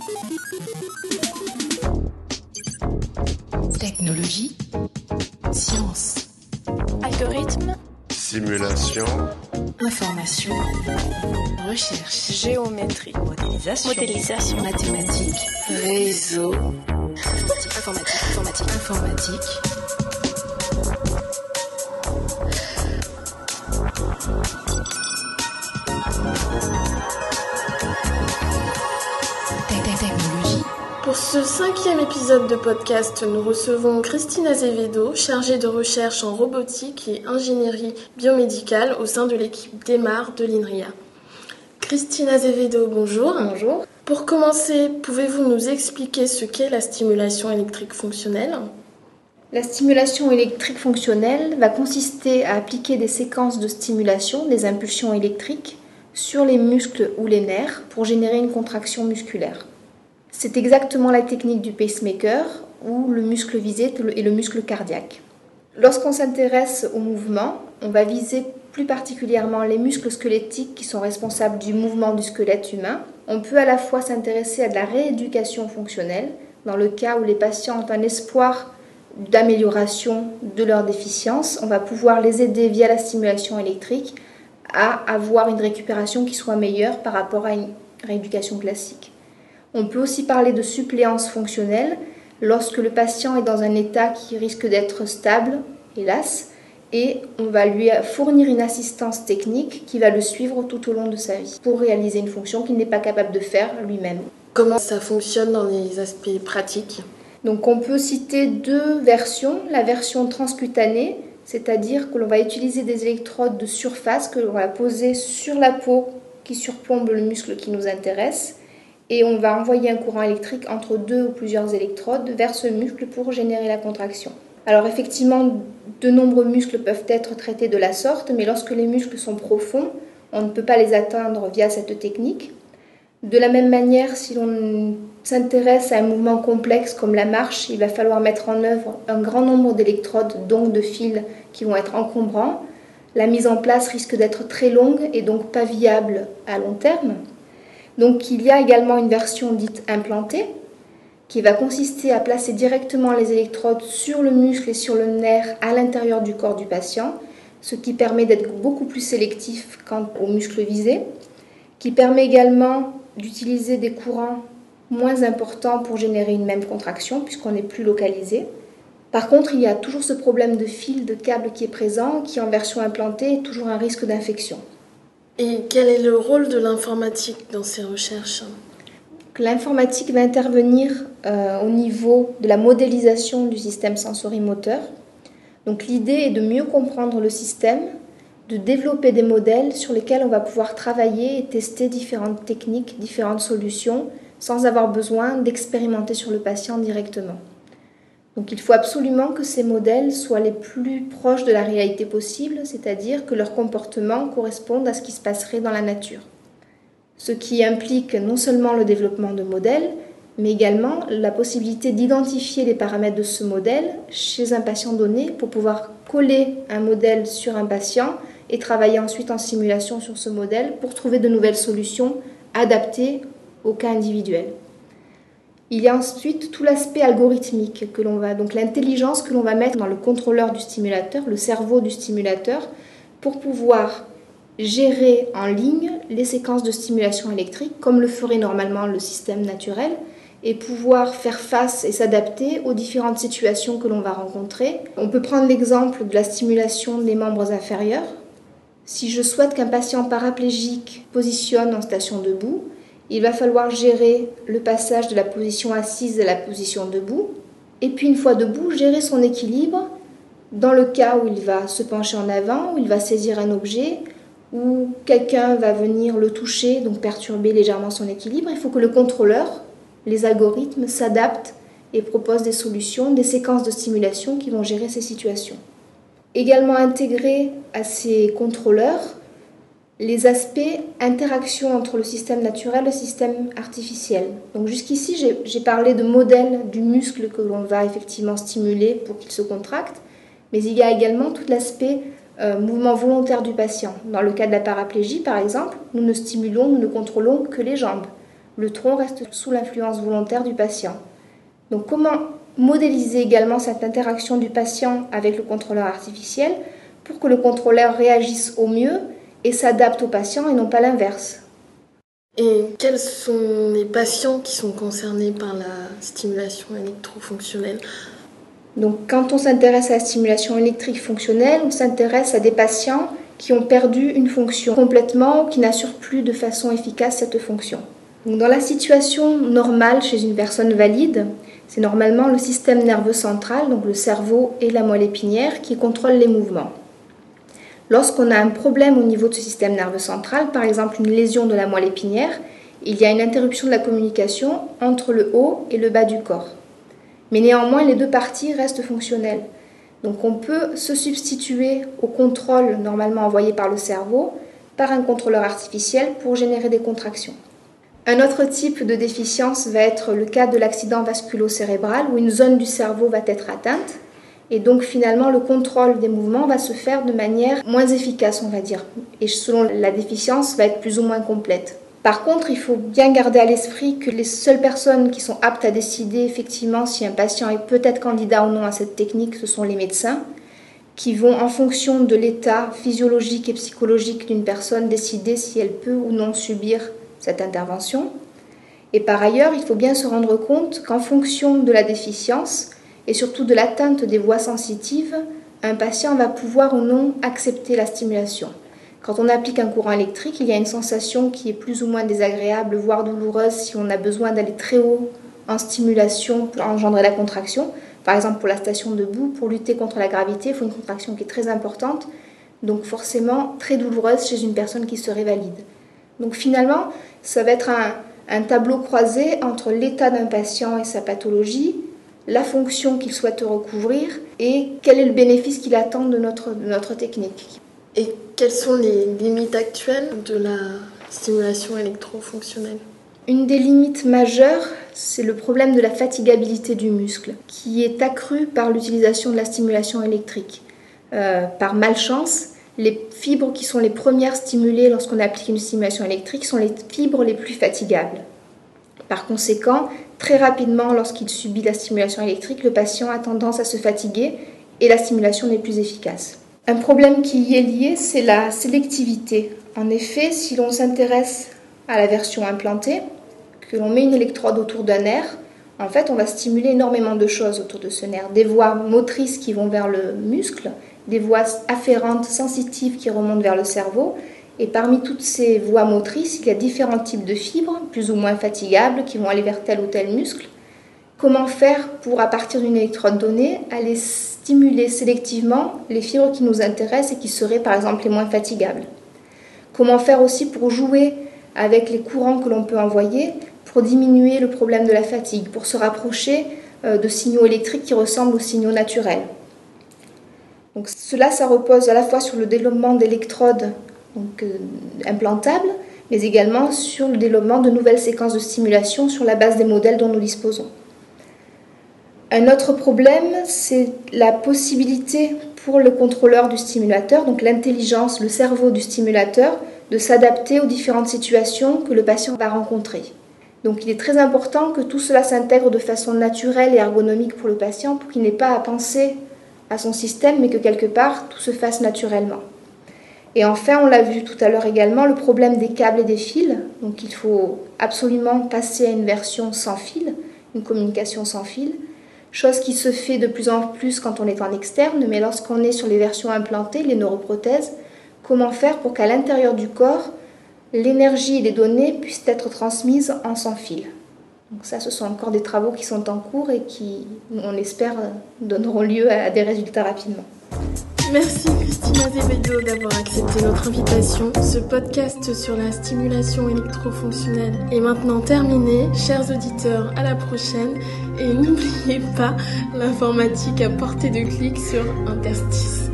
Technologie, science, algorithme, simulation, information, recherche, géométrie, modélisation, mathématiques, réseau, informatique. Technologie. Pour ce 5e épisode de podcast, nous recevons Christine Azevedo, chargée de recherche en robotique et ingénierie biomédicale au sein de l'équipe DEMAR de l'INRIA. Christine Azevedo, bonjour. Bonjour. Pour commencer, pouvez-vous nous expliquer ce qu'est la stimulation électrique fonctionnelle ? La stimulation électrique fonctionnelle va consister à appliquer des séquences de stimulation, des impulsions électriques, sur les muscles ou les nerfs pour générer une contraction musculaire. C'est exactement la technique du pacemaker où le muscle visé est le muscle cardiaque. Lorsqu'on s'intéresse au mouvement, on va viser plus particulièrement les muscles squelettiques qui sont responsables du mouvement du squelette humain. On peut à la fois s'intéresser à de la rééducation fonctionnelle, dans le cas où les patients ont un espoir d'amélioration de leur déficience. On va pouvoir les aider via la stimulation électrique à avoir une récupération qui soit meilleure par rapport à une rééducation classique. On peut aussi parler de suppléance fonctionnelle lorsque le patient est dans un état qui risque d'être stable, hélas, et on va lui fournir une assistance technique qui va le suivre tout au long de sa vie pour réaliser une fonction qu'il n'est pas capable de faire lui-même. Comment ça fonctionne dans les aspects pratiques ? Donc on peut citer deux versions. La version transcutanée, c'est-à-dire que l'on va utiliser des électrodes de surface que l'on va poser sur la peau qui surplombe le muscle qui nous intéresse. Et on va envoyer un courant électrique entre deux ou plusieurs électrodes vers ce muscle pour générer la contraction. Alors effectivement, de nombreux muscles peuvent être traités de la sorte, mais lorsque les muscles sont profonds, on ne peut pas les atteindre via cette technique. De la même manière, si l'on s'intéresse à un mouvement complexe comme la marche, il va falloir mettre en œuvre un grand nombre d'électrodes, donc de fils qui vont être encombrants. La mise en place risque d'être très longue et donc pas viable à long terme. Donc il y a également une version dite implantée qui va consister à placer directement les électrodes sur le muscle et sur le nerf à l'intérieur du corps du patient, ce qui permet d'être beaucoup plus sélectif quant aux muscles visés, qui permet également d'utiliser des courants moins importants pour générer une même contraction puisqu'on n'est plus localisé. Par contre, il y a toujours ce problème de fil, de câble qui est présent, qui en version implantée est toujours un risque d'infection. Et quel est le rôle de l'informatique dans ces recherches ? L'informatique va intervenir au niveau de la modélisation du système sensorimoteur. Donc l'idée est de mieux comprendre le système, de développer des modèles sur lesquels on va pouvoir travailler et tester différentes techniques, différentes solutions, sans avoir besoin d'expérimenter sur le patient directement. Donc il faut absolument que ces modèles soient les plus proches de la réalité possible, c'est-à-dire que leur comportement corresponde à ce qui se passerait dans la nature. Ce qui implique non seulement le développement de modèles, mais également la possibilité d'identifier les paramètres de ce modèle chez un patient donné pour pouvoir coller un modèle sur un patient et travailler ensuite en simulation sur ce modèle pour trouver de nouvelles solutions adaptées au cas individuel. Il y a ensuite tout l'aspect algorithmique donc l'intelligence que l'on va mettre dans le contrôleur du stimulateur, le cerveau du stimulateur, pour pouvoir gérer en ligne les séquences de stimulation électrique comme le ferait normalement le système naturel et pouvoir faire face et s'adapter aux différentes situations que l'on va rencontrer. On peut prendre l'exemple de la stimulation des membres inférieurs. Si je souhaite qu'un patient paraplégique positionne en station debout, il va falloir gérer le passage de la position assise à la position debout. Et puis une fois debout, gérer son équilibre dans le cas où il va se pencher en avant, où il va saisir un objet, où quelqu'un va venir le toucher, donc perturber légèrement son équilibre. Il faut que le contrôleur, les algorithmes, s'adaptent et proposent des solutions, des séquences de stimulation qui vont gérer ces situations. Également intégrés à ces contrôleurs, les aspects interaction entre le système naturel et le système artificiel. Donc jusqu'ici, j'ai parlé de modèles du muscle que l'on va effectivement stimuler pour qu'il se contracte, mais il y a également tout l'aspect mouvement volontaire du patient. Dans le cas de la paraplégie, par exemple, nous ne stimulons, nous ne contrôlons que les jambes. Le tronc reste sous l'influence volontaire du patient. Donc comment modéliser également cette interaction du patient avec le contrôleur artificiel pour que le contrôleur réagisse au mieux et s'adapte au patient et non pas l'inverse. Et quels sont les patients qui sont concernés par la stimulation électrofonctionnelle ? Donc quand on s'intéresse à la stimulation électrique fonctionnelle, on s'intéresse à des patients qui ont perdu une fonction complètement ou qui n'assurent plus de façon efficace cette fonction. Donc dans la situation normale chez une personne valide, c'est normalement le système nerveux central, donc le cerveau et la moelle épinière, qui contrôlent les mouvements. Lorsqu'on a un problème au niveau de ce système nerveux central, par exemple une lésion de la moelle épinière, il y a une interruption de la communication entre le haut et le bas du corps. Mais néanmoins, les deux parties restent fonctionnelles. Donc on peut se substituer au contrôle normalement envoyé par le cerveau par un contrôleur artificiel pour générer des contractions. Un autre type de déficience va être le cas de l'accident vasculo-cérébral où une zone du cerveau va être atteinte et donc finalement le contrôle des mouvements va se faire de manière moins efficace, on va dire, et selon la déficience va être plus ou moins complète. Par contre, il faut bien garder à l'esprit que les seules personnes qui sont aptes à décider effectivement si un patient est peut-être candidat ou non à cette technique, ce sont les médecins qui vont, en fonction de l'état physiologique et psychologique d'une personne, décider si elle peut ou non subir cette intervention. Et par ailleurs, il faut bien se rendre compte qu'en fonction de la déficience et surtout de l'atteinte des voies sensitives, un patient va pouvoir ou non accepter la stimulation. Quand on applique un courant électrique, il y a une sensation qui est plus ou moins désagréable, voire douloureuse si on a besoin d'aller très haut en stimulation pour engendrer la contraction. Par exemple, pour la station debout, pour lutter contre la gravité, il faut une contraction qui est très importante, donc forcément très douloureuse chez une personne qui serait valide. Donc finalement, ça va être un tableau croisé entre l'état d'un patient et sa pathologie, la fonction qu'il souhaite recouvrir et quel est le bénéfice qu'il attend de notre technique. Et quelles sont les limites actuelles de la stimulation électrofonctionnelle ? Une des limites majeures, c'est le problème de la fatigabilité du muscle, qui est accrue par l'utilisation de la stimulation électrique. Par malchance, les fibres qui sont les premières stimulées lorsqu'on applique une stimulation électrique sont les fibres les plus fatigables. Par conséquent, très rapidement, lorsqu'il subit la stimulation électrique, le patient a tendance à se fatiguer et la stimulation n'est plus efficace. Un problème qui y est lié, c'est la sélectivité. En effet, si l'on s'intéresse à la version implantée, que l'on met une électrode autour d'un nerf, en fait, on va stimuler énormément de choses autour de ce nerf. Des voies motrices qui vont vers le muscle, des voies afférentes sensitives qui remontent vers le cerveau. Et parmi toutes ces voies motrices, il y a différents types de fibres, plus ou moins fatigables, qui vont aller vers tel ou tel muscle. Comment faire pour, à partir d'une électrode donnée, aller stimuler sélectivement les fibres qui nous intéressent et qui seraient par exemple les moins fatigables? Comment faire aussi pour jouer avec les courants que l'on peut envoyer pour diminuer le problème de la fatigue, pour se rapprocher de signaux électriques qui ressemblent aux signaux naturels? Donc cela, ça repose à la fois sur le développement d'électrodes implantables, mais également sur le développement de nouvelles séquences de stimulation sur la base des modèles dont nous disposons. Un autre problème, c'est la possibilité pour le contrôleur du stimulateur, donc l'intelligence, le cerveau du stimulateur, de s'adapter aux différentes situations que le patient va rencontrer. Donc il est très important que tout cela s'intègre de façon naturelle et ergonomique pour le patient pour qu'il n'ait pas à penser à son système, mais que quelque part tout se fasse naturellement. Et enfin, on l'a vu tout à l'heure également, le problème des câbles et des fils. Donc il faut absolument passer à une version sans fil, une communication sans fil. Chose qui se fait de plus en plus quand on est en externe, mais lorsqu'on est sur les versions implantées, les neuroprothèses, comment faire pour qu'à l'intérieur du corps, l'énergie et les données puissent être transmises en sans fil. Donc ça, ce sont encore des travaux qui sont en cours et qui, on espère, donneront lieu à des résultats rapidement. Merci Christine Azevedo d'avoir accepté notre invitation. Ce podcast sur la stimulation électrofonctionnelle est maintenant terminé. Chers auditeurs, à la prochaine. Et n'oubliez pas l'informatique à portée de clic sur Interstice.